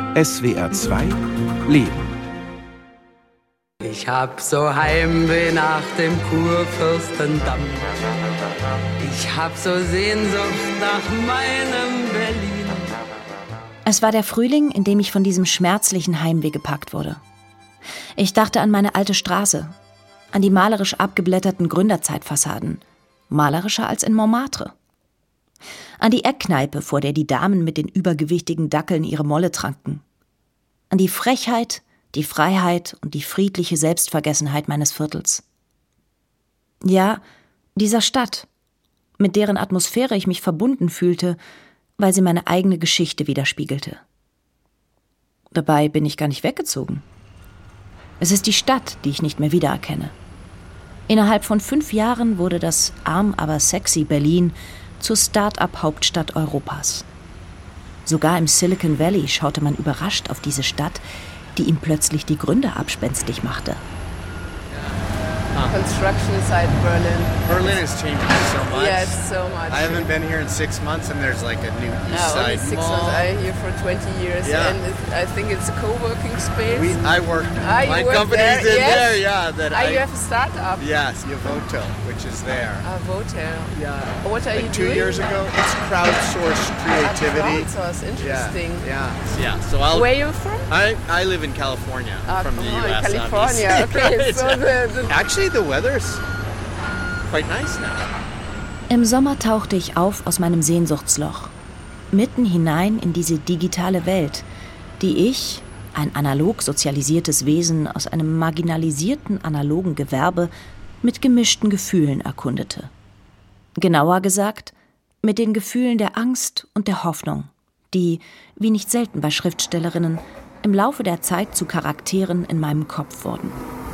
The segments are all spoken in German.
SWR 2 Leben. Ich hab so Heimweh nach dem Kurfürstendamm. Ich hab so Sehnsucht nach meinem Berlin. Es war der Frühling, in dem ich von diesem schmerzlichen Heimweh gepackt wurde. Ich dachte an meine alte Straße, an die malerisch abgeblätterten Gründerzeitfassaden, malerischer als in Montmartre. An die Eckkneipe, vor der die Damen mit den übergewichtigen Dackeln ihre Molle tranken. An die Frechheit, die Freiheit und die friedliche Selbstvergessenheit meines Viertels. Ja, dieser Stadt, mit deren Atmosphäre ich mich verbunden fühlte, weil sie meine eigene Geschichte widerspiegelte. Dabei bin ich gar nicht weggezogen. Es ist die Stadt, die ich nicht mehr wiedererkenne. Innerhalb von 5 Jahren wurde das arm, aber sexy Berlin zur Start-up-Hauptstadt Europas. Sogar im Silicon Valley schaute man überrascht auf diese Stadt, die ihm plötzlich die Gründer abspenstig machte. Construction inside Berlin. Berlin is changing so much. Yes, so much. I haven't been here in 6 months, and there's like a new East Only Side 6 mall. months. I'm here for 20 years, Yeah. and I think it's a co-working space. I work. You My work company's there? in Yes. there. Yeah, that You have a startup. Yes, Yovoto, which is there. A hotel. Yeah. What are like you 2 doing? years ago, it's crowdsourced creativity. Crowdsource, interesting. Yeah. So I'll. Where are you from? I live in California, from the U.S. California. obviously. Okay, so the Actually, the weather's quite nice now. Im Sommer tauchte ich auf aus meinem Sehnsuchtsloch, mitten hinein in diese digitale Welt, die ich, ein analog sozialisiertes Wesen aus einem marginalisierten analogen Gewerbe, mit gemischten Gefühlen erkundete. Genauer gesagt, mit den Gefühlen der Angst und der Hoffnung, die, wie nicht selten bei Schriftstellerinnen, im Laufe der Zeit zu Charakteren in meinem Kopf wurden.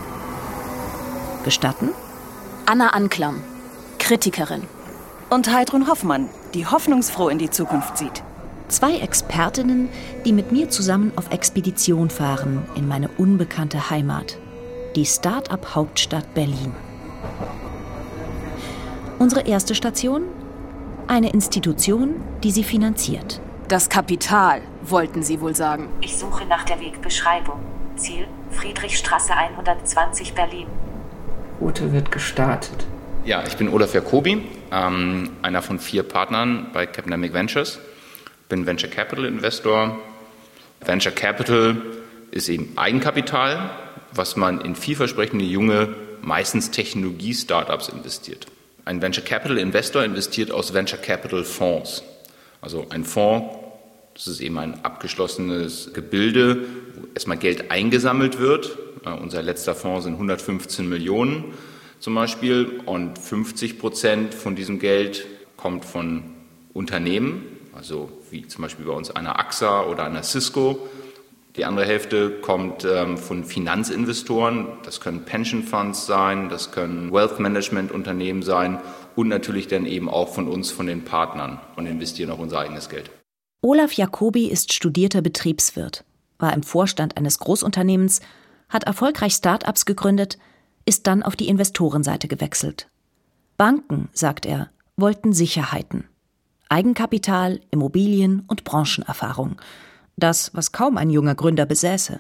Gestatten? Anna Anklam, Kritikerin. Und Heidrun Hoffmann, die hoffnungsfroh in die Zukunft sieht. 2 Expertinnen, die mit mir zusammen auf Expedition fahren in meine unbekannte Heimat, die Start-up-Hauptstadt Berlin. Unsere erste Station? Eine Institution, die sie finanziert. Das Kapital, wollten Sie wohl sagen. Ich suche nach der Wegbeschreibung. Ziel: Friedrichstraße 120 Berlin. Route wird gestartet. Ja, ich bin Olaf Jacobi, einer von 4 Partnern bei Capnamic Ventures. Bin Venture Capital Investor. Venture Capital ist eben Eigenkapital, was man in vielversprechende junge, meistens Technologie-Startups investiert. Ein Venture Capital Investor investiert aus Venture Capital Fonds. Also ein Fonds, das ist eben ein abgeschlossenes Gebilde, wo erstmal Geld eingesammelt wird. Unser letzter Fonds sind 115 Millionen zum Beispiel, und 50% von diesem Geld kommt von Unternehmen, also wie zum Beispiel bei uns einer AXA oder einer Cisco. Die andere Hälfte kommt von Finanzinvestoren, das können Pension Funds sein, das können Wealth Management Unternehmen sein und natürlich dann eben auch von uns, von den Partnern, und investieren auch unser eigenes Geld. Olaf Jacobi ist studierter Betriebswirt, war im Vorstand eines Großunternehmens, hat erfolgreich Start-ups gegründet, ist dann auf die Investorenseite gewechselt. Banken, sagt er, wollten Sicherheiten. Eigenkapital, Immobilien und Branchenerfahrung. Das, was kaum ein junger Gründer besäße.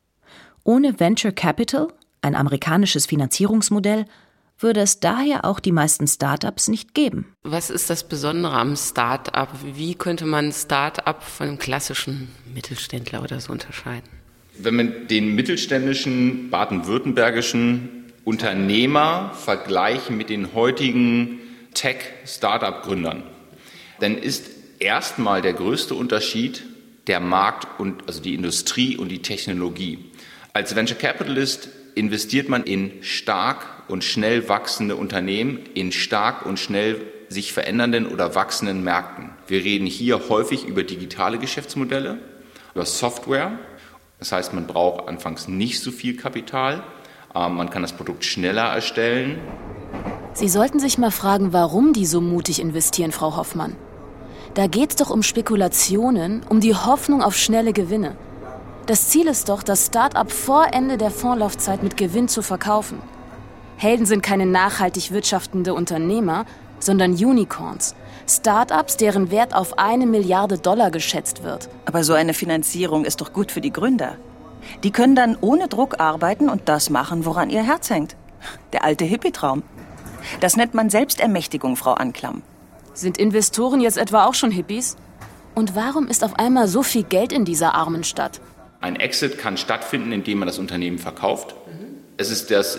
Ohne Venture Capital, ein amerikanisches Finanzierungsmodell, würde es daher auch die meisten Start-ups nicht geben. Was ist das Besondere am Start-up? Wie könnte man Start-up von einem klassischen Mittelständler oder so unterscheiden? Wenn man den mittelständischen baden-württembergischen Unternehmer vergleicht mit den heutigen Tech-Startup-Gründern, dann ist erstmal der größte Unterschied der Markt und also die Industrie und die Technologie. Als Venture Capitalist investiert man in stark und schnell wachsende Unternehmen, in stark und schnell sich verändernden oder wachsenden Märkten. Wir reden hier häufig über digitale Geschäftsmodelle, über Software. Das heißt, man braucht anfangs nicht so viel Kapital. Man kann das Produkt schneller erstellen. Sie sollten sich mal fragen, warum die so mutig investieren, Frau Hoffmann. Da geht's doch um Spekulationen, um die Hoffnung auf schnelle Gewinne. Das Ziel ist doch, das Start-up vor Ende der Fondslaufzeit mit Gewinn zu verkaufen. Helden sind keine nachhaltig wirtschaftende Unternehmer, sondern Unicorns. Start-ups, deren Wert auf $1 Milliarde geschätzt wird. Aber so eine Finanzierung ist doch gut für die Gründer. Die können dann ohne Druck arbeiten und das machen, woran ihr Herz hängt. Der alte Hippie-Traum. Das nennt man Selbstermächtigung, Frau Anklam. Sind Investoren jetzt etwa auch schon Hippies? Und warum ist auf einmal so viel Geld in dieser armen Stadt? Ein Exit kann stattfinden, indem man das Unternehmen verkauft. Es ist der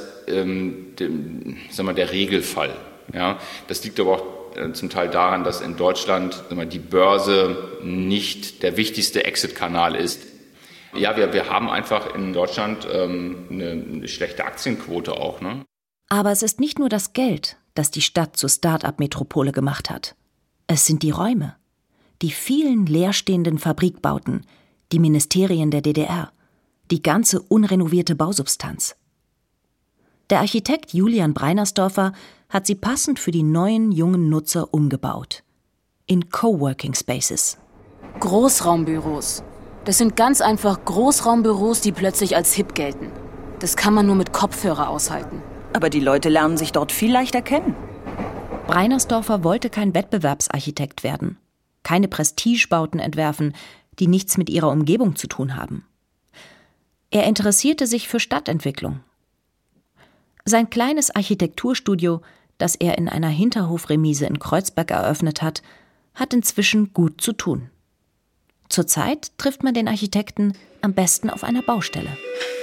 Regelfall. Ja, das liegt aber auch zum Teil daran, dass in Deutschland die Börse nicht der wichtigste Exit-Kanal ist. Ja, wir haben einfach in Deutschland eine schlechte Aktienquote auch. Ne? Aber es ist nicht nur das Geld, das die Stadt zur Start-up-Metropole gemacht hat. Es sind die Räume, die vielen leerstehenden Fabrikbauten, die Ministerien der DDR, die ganze unrenovierte Bausubstanz. Der Architekt Julian Breinersdorfer hat sie passend für die neuen, jungen Nutzer umgebaut. In Coworking Spaces. Großraumbüros. Das sind ganz einfach Großraumbüros, die plötzlich als hip gelten. Das kann man nur mit Kopfhörer aushalten. Aber die Leute lernen sich dort viel leichter kennen. Breinersdorfer wollte kein Wettbewerbsarchitekt werden. Keine Prestigebauten entwerfen, die nichts mit ihrer Umgebung zu tun haben. Er interessierte sich für Stadtentwicklung. Sein kleines Architekturstudio, das er in einer Hinterhofremise in Kreuzberg eröffnet hat, hat inzwischen gut zu tun. Zurzeit trifft man den Architekten am besten auf einer Baustelle.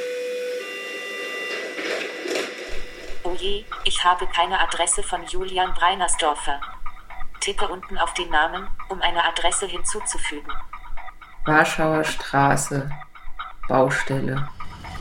Oh je, ich habe keine Adresse von Julian Breinersdorfer. Tippe unten auf den Namen, um eine Adresse hinzuzufügen. Warschauer Straße, Baustelle.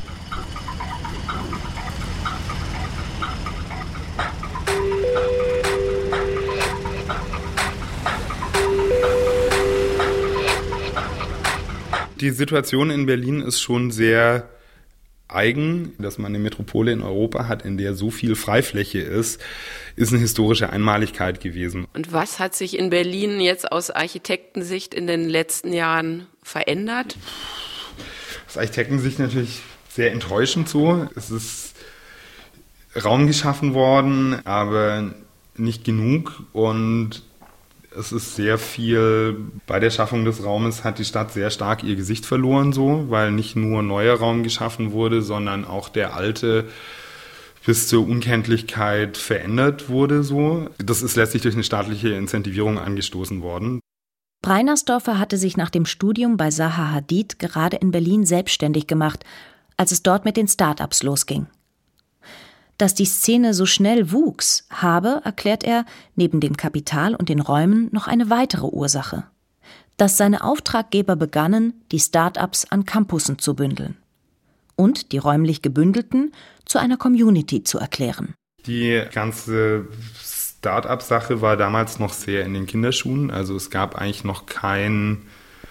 Die Situation in Berlin ist schon sehr eigen, dass man eine Metropole in Europa hat, in der so viel Freifläche ist eine historische Einmaligkeit gewesen. Und was hat sich in Berlin jetzt aus Architektensicht in den letzten Jahren verändert? Aus Architektensicht natürlich sehr enttäuschend so. Es ist Raum geschaffen worden, aber nicht genug, und es ist sehr viel, bei der Schaffung des Raumes hat die Stadt sehr stark ihr Gesicht verloren, so, weil nicht nur neuer Raum geschaffen wurde, sondern auch der alte bis zur Unkenntlichkeit verändert wurde, so. Das ist letztlich durch eine staatliche Incentivierung angestoßen worden. Breinersdorfer hatte sich nach dem Studium bei Zaha Hadid gerade in Berlin selbstständig gemacht, als es dort mit den Start-ups losging. Dass die Szene so schnell wuchs, habe, erklärt er, neben dem Kapital und den Räumen noch eine weitere Ursache. Dass seine Auftraggeber begannen, die Start-ups an Campussen zu bündeln. Und die räumlich Gebündelten zu einer Community zu erklären. Die ganze Start-up-Sache war damals noch sehr in den Kinderschuhen. Also es gab eigentlich noch kein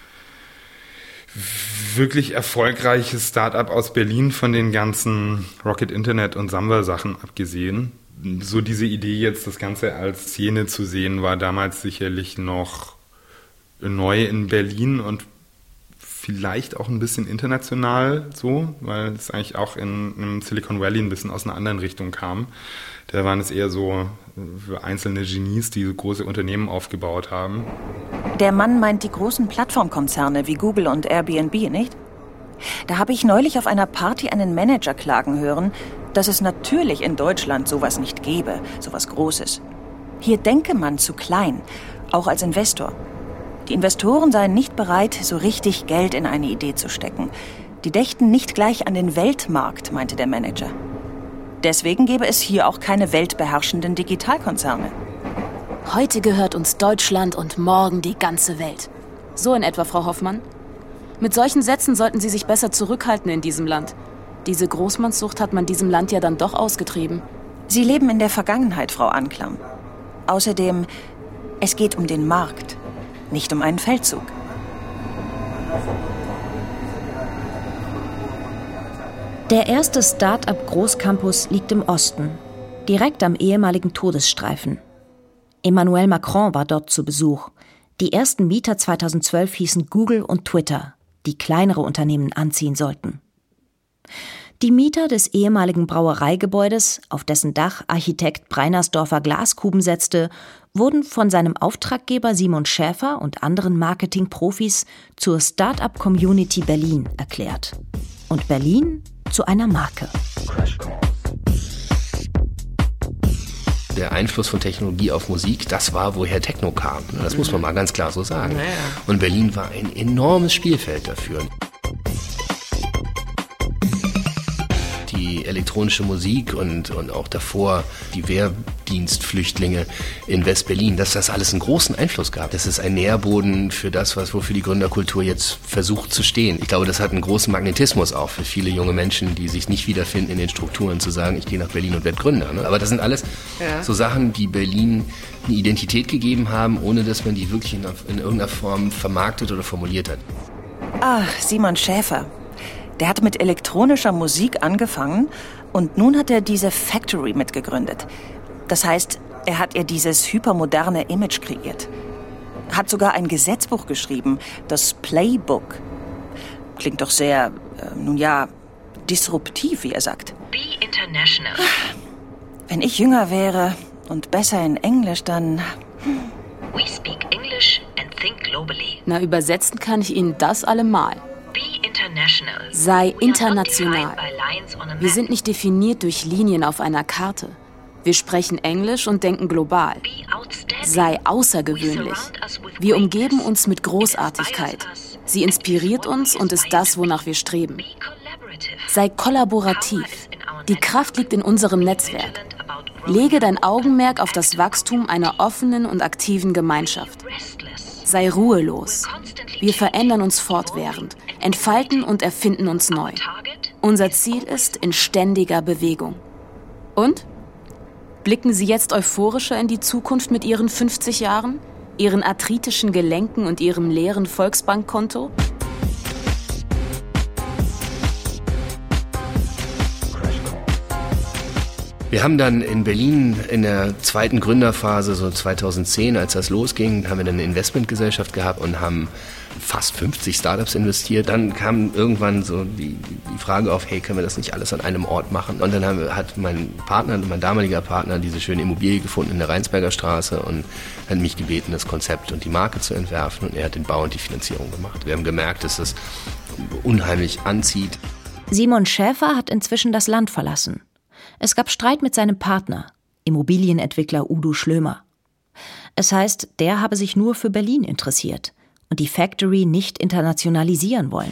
wirklich erfolgreiches Start-up aus Berlin, von den ganzen Rocket Internet und Samba-Sachen abgesehen. So diese Idee jetzt, das Ganze als Szene zu sehen, war damals sicherlich noch neu in Berlin und vielleicht auch ein bisschen international so, weil es eigentlich auch im Silicon Valley ein bisschen aus einer anderen Richtung kam. Da waren es eher so für einzelne Genies, die große Unternehmen aufgebaut haben. Der Mann meint die großen Plattformkonzerne wie Google und Airbnb, nicht? Da habe ich neulich auf einer Party einen Manager klagen hören, dass es natürlich in Deutschland sowas nicht gäbe, sowas Großes. Hier denke man zu klein, auch als Investor. Die Investoren seien nicht bereit, so richtig Geld in eine Idee zu stecken. Die dächten nicht gleich an den Weltmarkt, meinte der Manager. Deswegen gäbe es hier auch keine weltbeherrschenden Digitalkonzerne. Heute gehört uns Deutschland und morgen die ganze Welt. So in etwa, Frau Hoffmann. Mit solchen Sätzen sollten Sie sich besser zurückhalten in diesem Land. Diese Großmannssucht hat man diesem Land ja dann doch ausgetrieben. Sie leben in der Vergangenheit, Frau Anklam. Außerdem, es geht um den Markt, nicht um einen Feldzug. Der erste Start-up-Großcampus liegt im Osten, direkt am ehemaligen Todesstreifen. Emmanuel Macron war dort zu Besuch. Die ersten Mieter 2012 hießen Google und Twitter, die kleinere Unternehmen anziehen sollten. Die Mieter des ehemaligen Brauereigebäudes, auf dessen Dach Architekt Breinersdorfer Glaskuben setzte, wurden von seinem Auftraggeber Simon Schäfer und anderen Marketingprofis zur Start-up-Community Berlin erklärt. Und Berlin zu einer Marke. Der Einfluss von Technologie auf Musik, das war, woher Techno kam. Das muss man mal ganz klar so sagen. Und Berlin war ein enormes Spielfeld dafür. Die elektronische Musik und auch davor die Wehrdienstflüchtlinge in West-Berlin, dass das alles einen großen Einfluss gab. Das ist ein Nährboden für das, wofür die Gründerkultur jetzt versucht zu stehen. Ich glaube, das hat einen großen Magnetismus auch für viele junge Menschen, die sich nicht wiederfinden in den Strukturen, zu sagen, ich gehe nach Berlin und werde Gründer. Aber das sind alles so Sachen, die Berlin eine Identität gegeben haben, ohne dass man die wirklich in irgendeiner Form vermarktet oder formuliert hat. Simon Schäfer. Der hat mit elektronischer Musik angefangen und nun hat er diese Factory mitgegründet. Das heißt, er hat ihr dieses hypermoderne Image kreiert. Hat sogar ein Gesetzbuch geschrieben, das Playbook. Klingt doch sehr, disruptiv, wie er sagt. Be international. Wenn ich jünger wäre und besser in Englisch, dann... We speak English and think globally. Na, übersetzen kann ich Ihnen das allemal. Sei international. Wir sind nicht definiert durch Linien auf einer Karte. Wir sprechen Englisch und denken global. Sei außergewöhnlich. Wir umgeben uns mit Großartigkeit. Sie inspiriert uns und ist das, wonach wir streben. Sei kollaborativ. Die Kraft liegt in unserem Netzwerk. Lege dein Augenmerk auf das Wachstum einer offenen und aktiven Gemeinschaft. Sei ruhelos. Wir verändern uns fortwährend, entfalten und erfinden uns neu. Unser Ziel ist in ständiger Bewegung. Und? Blicken Sie jetzt euphorischer in die Zukunft mit Ihren 50 Jahren, Ihren arthritischen Gelenken und Ihrem leeren Volksbankkonto? Wir haben dann in Berlin in der zweiten Gründerphase, so 2010, als das losging, haben wir dann eine Investmentgesellschaft gehabt und haben fast 50 Startups investiert. Dann kam irgendwann so die Frage auf, hey, können wir das nicht alles an einem Ort machen? Und dann hat mein damaliger Partner, diese schöne Immobilie gefunden in der Rheinsberger Straße und hat mich gebeten, das Konzept und die Marke zu entwerfen. Und er hat den Bau und die Finanzierung gemacht. Wir haben gemerkt, dass das unheimlich anzieht. Simon Schäfer hat inzwischen das Land verlassen. Es gab Streit mit seinem Partner, Immobilienentwickler Udo Schlömer. Es heißt, der habe sich nur für Berlin interessiert und die Factory nicht internationalisieren wollen.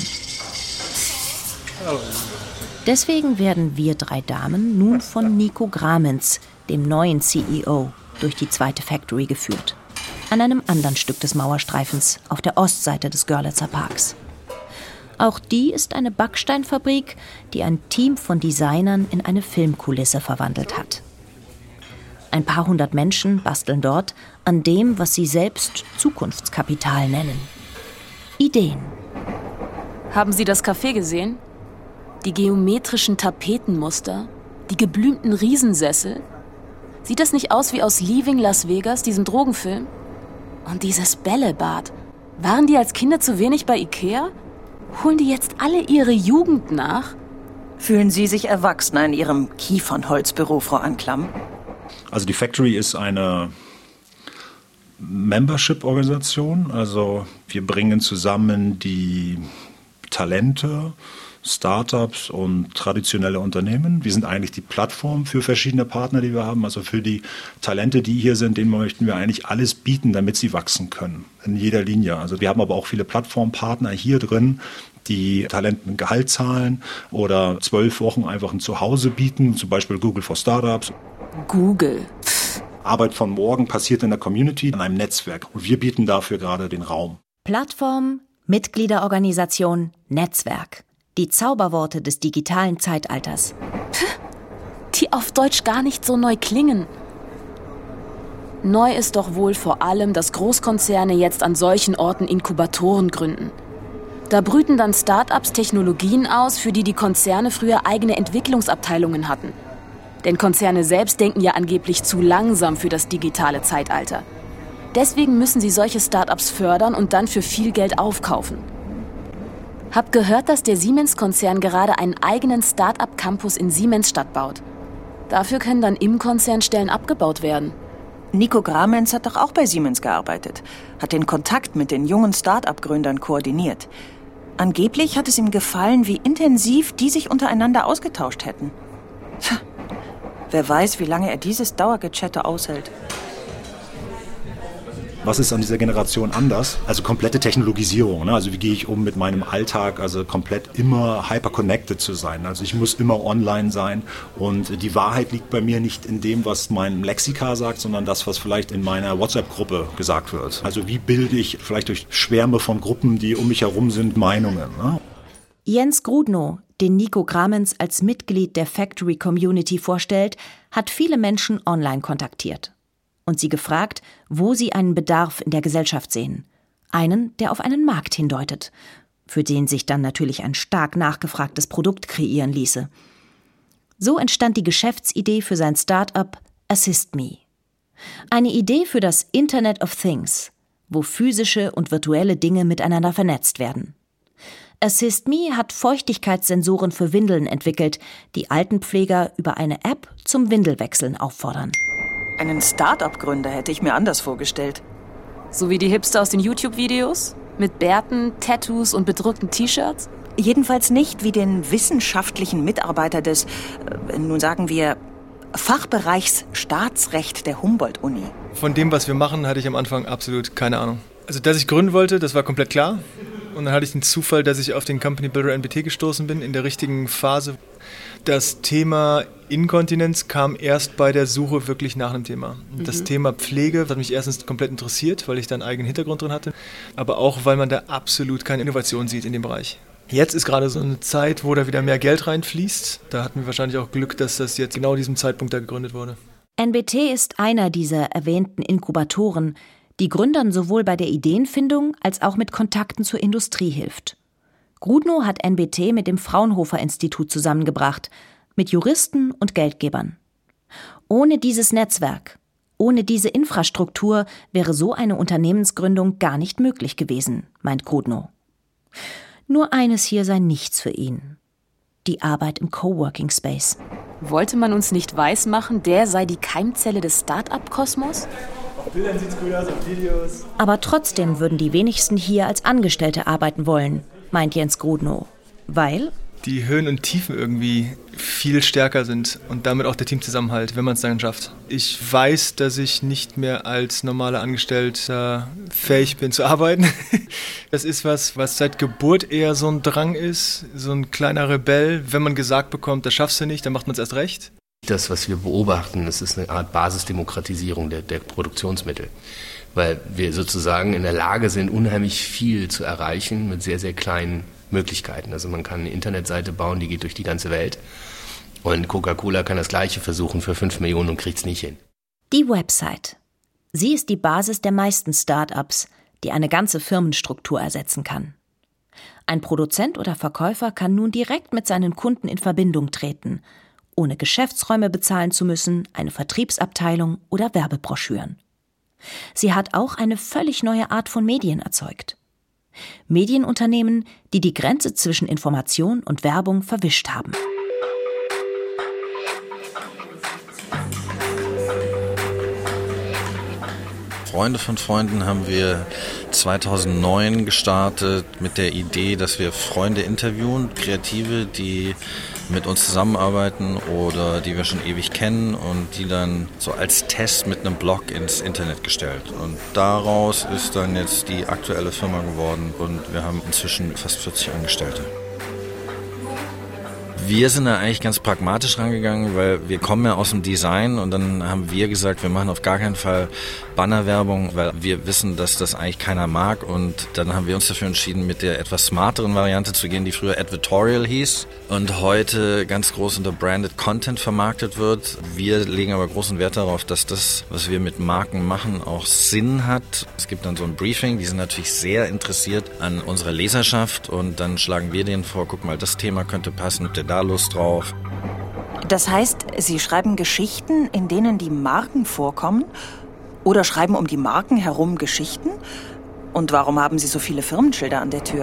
Deswegen werden wir 3 Damen nun von Nico Gramenz, dem neuen CEO, durch die zweite Factory geführt. An einem anderen Stück des Mauerstreifens, auf der Ostseite des Görlitzer Parks. Auch die ist eine Backsteinfabrik, die ein Team von Designern in eine Filmkulisse verwandelt hat. Ein paar hundert Menschen basteln dort an dem, was sie selbst Zukunftskapital nennen. Ideen. Haben Sie das Café gesehen? Die geometrischen Tapetenmuster, die geblümten Riesensessel. Sieht das nicht aus wie aus Leaving Las Vegas, diesem Drogenfilm? Und dieses Bällebad. Waren die als Kinder zu wenig bei Ikea? Holen die jetzt alle ihre Jugend nach? Fühlen Sie sich erwachsener in Ihrem Kiefernholzbüro, Frau Anklam? Also die Factory ist eine Membership-Organisation. Also wir bringen zusammen die Talente, Startups und traditionelle Unternehmen. Wir sind eigentlich die Plattform für verschiedene Partner, die wir haben. Also für die Talente, die hier sind, denen möchten wir eigentlich alles bieten, damit sie wachsen können. In jeder Linie. Also wir haben aber auch viele Plattformpartner hier drin, die Talenten ein Gehalt zahlen oder 12 Wochen einfach ein Zuhause bieten. Zum Beispiel Google for Startups. Google. Arbeit von morgen passiert in der Community, in einem Netzwerk. Und wir bieten dafür gerade den Raum. Plattform, Mitgliederorganisation, Netzwerk. Die Zauberworte des digitalen Zeitalters. Die auf Deutsch gar nicht so neu klingen. Neu ist doch wohl vor allem, dass Großkonzerne jetzt an solchen Orten Inkubatoren gründen. Da brüten dann Start-ups Technologien aus, für die Konzerne früher eigene Entwicklungsabteilungen hatten. Denn Konzerne selbst denken ja angeblich zu langsam für das digitale Zeitalter. Deswegen müssen sie solche Start-ups fördern und dann für viel Geld aufkaufen. Hab gehört, dass der Siemens-Konzern gerade einen eigenen Start-up-Campus in Siemensstadt baut. Dafür können dann im Konzern Stellen abgebaut werden. Nico Gramenz hat doch auch bei Siemens gearbeitet, hat den Kontakt mit den jungen Start-up-Gründern koordiniert. Angeblich hat es ihm gefallen, wie intensiv die sich untereinander ausgetauscht hätten. Tja, wer weiß, wie lange er dieses Dauergechatte aushält. Was ist an dieser Generation anders? Also komplette Technologisierung. Ne? Also wie gehe ich um mit meinem Alltag? Also komplett immer hyper-connected zu sein. Also ich muss immer online sein. Und die Wahrheit liegt bei mir nicht in dem, was mein Lexika sagt, sondern das, was vielleicht in meiner WhatsApp-Gruppe gesagt wird. Also wie bilde ich vielleicht durch Schwärme von Gruppen, die um mich herum sind, Meinungen. Ne? Jens Grudnow, den Nico Gramenz als Mitglied der Factory Community vorstellt, hat viele Menschen online kontaktiert und sie gefragt, wo sie einen Bedarf in der Gesellschaft sehen. Einen, der auf einen Markt hindeutet, für den sich dann natürlich ein stark nachgefragtes Produkt kreieren ließe. So entstand die Geschäftsidee für sein Start-up AssistMe. Eine Idee für das Internet of Things, wo physische und virtuelle Dinge miteinander vernetzt werden. AssistMe hat Feuchtigkeitssensoren für Windeln entwickelt, die Altenpfleger über eine App zum Windelwechseln auffordern. Einen Start-up-Gründer hätte ich mir anders vorgestellt. So wie die Hipster aus den YouTube-Videos? Mit Bärten, Tattoos und bedruckten T-Shirts? Jedenfalls nicht wie den wissenschaftlichen Mitarbeiter des, nun sagen wir, Fachbereichs Staatsrecht der Humboldt-Uni. Von dem, was wir machen, hatte ich am Anfang absolut keine Ahnung. Also, dass ich gründen wollte, das war komplett klar. Und dann hatte ich den Zufall, dass ich auf den Company Builder NBT gestoßen bin, in der richtigen Phase. Das Thema Inkontinenz kam erst bei der Suche wirklich nach einem Thema. Das Thema Pflege hat mich erstens komplett interessiert, weil ich da einen eigenen Hintergrund drin hatte, aber auch, weil man da absolut keine Innovation sieht in dem Bereich. Jetzt ist gerade so eine Zeit, wo da wieder mehr Geld reinfließt. Da hatten wir wahrscheinlich auch Glück, dass das jetzt genau diesem Zeitpunkt da gegründet wurde. NBT ist einer dieser erwähnten Inkubatoren, die Gründern sowohl bei der Ideenfindung als auch mit Kontakten zur Industrie hilft. Grudnow hat NBT mit dem Fraunhofer-Institut zusammengebracht, mit Juristen und Geldgebern. Ohne dieses Netzwerk, ohne diese Infrastruktur wäre so eine Unternehmensgründung gar nicht möglich gewesen, meint Grudnow. Nur eines hier sei nichts für ihn: die Arbeit im Coworking Space. Wollte man uns nicht weismachen, der sei die Keimzelle des Start-up-Kosmos? Auf Bildern sieht's gut aus, auf Videos. Aber trotzdem würden die wenigsten hier als Angestellte arbeiten wollen, meint Jens Grudnow. Weil die Höhen und Tiefen irgendwie viel stärker sind und damit auch der Teamzusammenhalt, wenn man es dann schafft. Ich weiß, dass ich nicht mehr als normaler Angestellter fähig bin zu arbeiten. Das ist was seit Geburt eher so ein Drang ist, so ein kleiner Rebell. Wenn man gesagt bekommt, das schaffst du nicht, dann macht man es erst recht. Das, was wir beobachten, das ist eine Art Basisdemokratisierung der Produktionsmittel, weil wir sozusagen in der Lage sind, unheimlich viel zu erreichen mit sehr, sehr kleinen Möglichkeiten. Also man kann eine Internetseite bauen, die geht durch die ganze Welt, und Coca-Cola kann das Gleiche versuchen für 5 Millionen und kriegt es nicht hin. Die Website. Sie ist die Basis der meisten Start-ups, die eine ganze Firmenstruktur ersetzen kann. Ein Produzent oder Verkäufer kann nun direkt mit seinen Kunden in Verbindung treten, ohne Geschäftsräume bezahlen zu müssen, eine Vertriebsabteilung oder Werbebroschüren. Sie hat auch eine völlig neue Art von Medien erzeugt. Medienunternehmen, die die Grenze zwischen Information und Werbung verwischt haben. Freunde von Freunden haben wir 2009 gestartet mit der Idee, dass wir Freunde interviewen, Kreative, die mit uns zusammenarbeiten oder die wir schon ewig kennen, und die dann so als Test mit einem Blog ins Internet gestellt. Und daraus ist dann jetzt die aktuelle Firma geworden und wir haben inzwischen fast 40 Angestellte. Wir sind da eigentlich ganz pragmatisch rangegangen, weil wir kommen ja aus dem Design, und dann haben wir gesagt, wir machen auf gar keinen Fall Bannerwerbung, weil wir wissen, dass das eigentlich keiner mag, und dann haben wir uns dafür entschieden, mit der etwas smarteren Variante zu gehen, die früher Advertorial hieß und heute ganz groß unter Branded Content vermarktet wird. Wir legen aber großen Wert darauf, dass das, was wir mit Marken machen, auch Sinn hat. Es gibt dann so ein Briefing, die sind natürlich sehr interessiert an unserer Leserschaft, und dann schlagen wir denen vor, guck mal, das Thema könnte passen, habt ihr da Lust drauf? Das heißt, Sie schreiben Geschichten, in denen die Marken vorkommen? Oder schreiben um die Marken herum Geschichten? Und warum haben Sie so viele Firmenschilder an der Tür?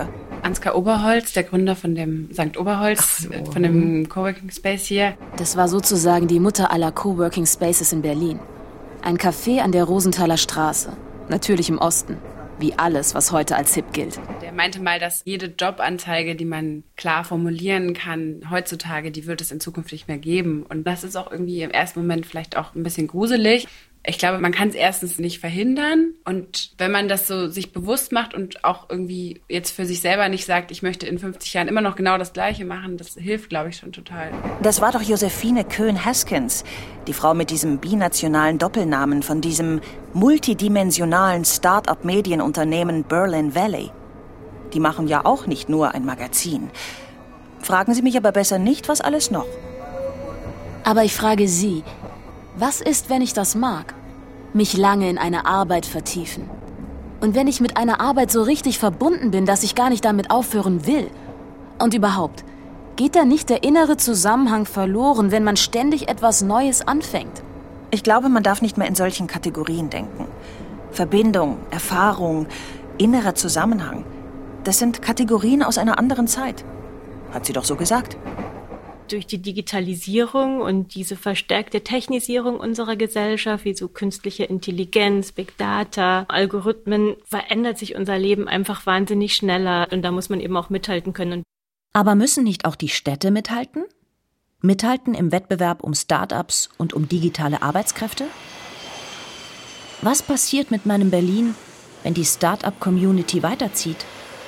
Ansgar Oberholz, der Gründer von dem St. Oberholz, von dem Coworking Space hier. Das war sozusagen die Mutter aller Coworking Spaces in Berlin. Ein Café an der Rosenthaler Straße, natürlich im Osten, wie alles, was heute als hip gilt. Der meinte mal, dass jede Jobanzeige, die man klar formulieren kann, heutzutage, die wird es in Zukunft nicht mehr geben. Und das ist auch irgendwie im ersten Moment vielleicht auch ein bisschen gruselig. Ich glaube, man kann es erstens nicht verhindern. Und wenn man das so sich bewusst macht und auch irgendwie jetzt für sich selber nicht sagt, ich möchte in 50 Jahren immer noch genau das Gleiche machen, das hilft, glaube ich, schon total. Das war doch Josephine Köhn-Haskins, die Frau mit diesem binationalen Doppelnamen von diesem multidimensionalen Start-up-Medienunternehmen Berlin Valley. Die machen ja auch nicht nur ein Magazin. Fragen Sie mich aber besser nicht, was alles noch. Aber ich frage Sie, was ist, wenn ich das mag? Mich lange in eine Arbeit vertiefen. Und wenn ich mit einer Arbeit so richtig verbunden bin, dass ich gar nicht damit aufhören will. Und überhaupt, geht da nicht der innere Zusammenhang verloren, wenn man ständig etwas Neues anfängt? Ich glaube, man darf nicht mehr in solchen Kategorien denken. Verbindung, Erfahrung, innerer Zusammenhang. Das sind Kategorien aus einer anderen Zeit. Hat sie doch so gesagt. Durch die Digitalisierung und diese verstärkte Technisierung unserer Gesellschaft, wie so künstliche Intelligenz, Big Data, Algorithmen, verändert sich unser Leben einfach wahnsinnig schneller. Und da muss man eben auch mithalten können. Aber müssen nicht auch die Städte mithalten? Mithalten im Wettbewerb um Start-ups und um digitale Arbeitskräfte? Was passiert mit meinem Berlin, wenn die Start-up-Community weiterzieht?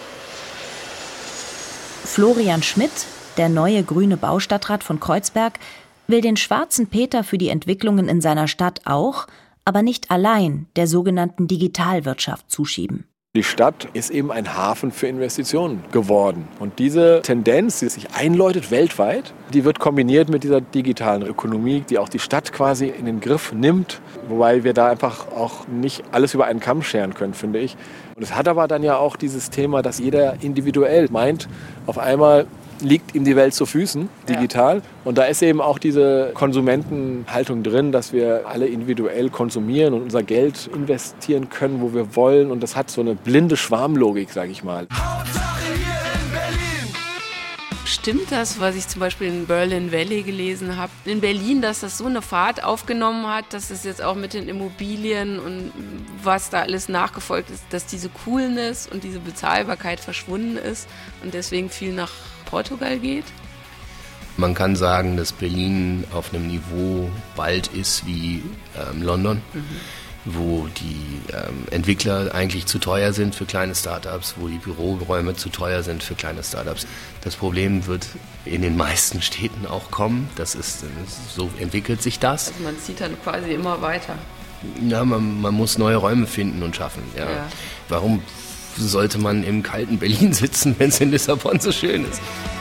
Florian Schmidt, der neue grüne Baustadtrat von Kreuzberg, will den schwarzen Peter für die Entwicklungen in seiner Stadt auch, aber nicht allein der sogenannten Digitalwirtschaft zuschieben. Die Stadt ist eben ein Hafen für Investitionen geworden. Und diese Tendenz, die sich einläutet weltweit, die wird kombiniert mit dieser digitalen Ökonomie, die auch die Stadt quasi in den Griff nimmt. Wobei wir da einfach auch nicht alles über einen Kamm scheren können, finde ich. Und es hat aber dann ja auch dieses Thema, dass jeder individuell meint, auf einmal liegt ihm die Welt zu Füßen, digital. Ja. Und da ist eben auch diese Konsumentenhaltung drin, dass wir alle individuell konsumieren und unser Geld investieren können, wo wir wollen. Und das hat so eine blinde Schwarmlogik, sage ich mal. Stimmt das, was ich zum Beispiel in Berlin Valley gelesen habe, in Berlin, dass das so eine Fahrt aufgenommen hat, dass es jetzt auch mit den Immobilien und was da alles nachgefolgt ist, dass diese Coolness und diese Bezahlbarkeit verschwunden ist und deswegen viel nach Portugal geht? Man kann sagen, dass Berlin auf einem Niveau bald ist wie London, wo die Entwickler eigentlich zu teuer sind für kleine Startups, wo die Büroräume zu teuer sind für kleine Startups. Das Problem wird in den meisten Städten auch kommen. So entwickelt sich das. Also man zieht dann quasi immer weiter. Ja, man muss neue Räume finden und schaffen. Ja. Warum sollte man im kalten Berlin sitzen, wenn es in Lissabon so schön ist?